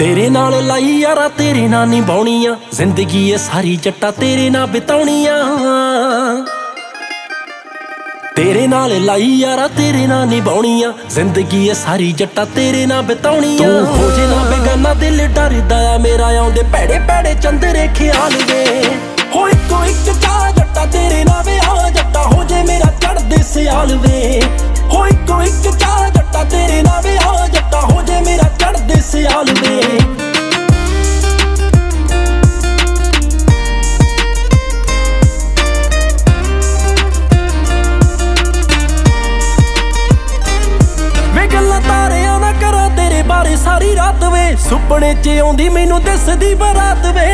तेरे नाल लाई यारा तेरे नाल निभाउणियां, जिंदगी ए सारी जट्टा तेरे नाल बिताउणियां। तेरे नाल लाई यारा तेरे नाल निभाउणियां, जिंदगी ए सारी जट्टा तेरे नाल बिताउणियां। तू हो जे ना बेगाना दिल डरदा आ मेरा, आउंदे भैड़े भैड़े चंदरे ख्याल वे। हो इको इक चा जट्टा तेरे नाल वे, आ जट्टा हो जे मेरा चढ़दे सियाल वे। हो इको इक चा जट्टा तेरे नाल वे, आ जट्टा हो जे मेरा चढ़दे सियाल वे। सारी रात वे सुपने च आउंदी मैनू दसदी बरात वे।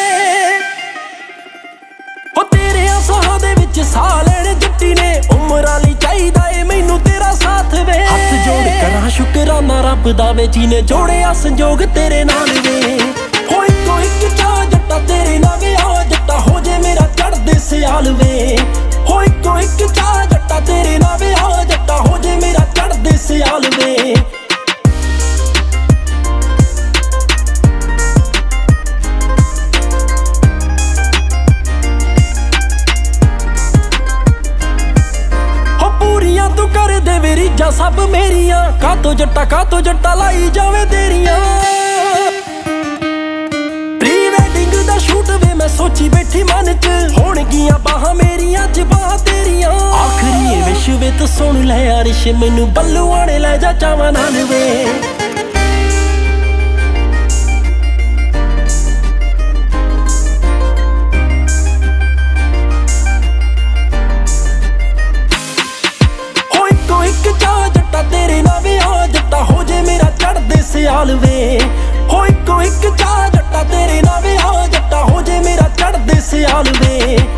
हो तेरे साहां दे विच साह लैणे जट्टी ने, उमरां लई चाहीदा ए मैनू तेरा साथ वे। हथ जोड़ करां शुकराना रब दा वे, जिने जोड़िया संजोग तेरे नाल वे। हो इको इक चा जट्टा तेरे नाल वे, आ जट्टा हो जे मेरा चढ़दे सियाल वे। हो इको इक चा जट्टा तेरे नाल वे, आ जट्टा हो जे मेरा चढ़दे सियाल वे। रीजा सब मेरियां, कातो जट्टा लाई जावे तेरियां। प्री वेडिंग दा शूट वे मैं सोची बैठी मन च, होणगियां बाहां मेरियां च बाहां तेरियां। आखरी विश वे तू सुन लै अरिश, मैनू बल्लू आने लै जा चावां नाल वे। सियाल वे हो इको इक चा जट्टा तेरे नाल वे, आ जट्टा हो जे मेरा चढ़दे सियाल वे।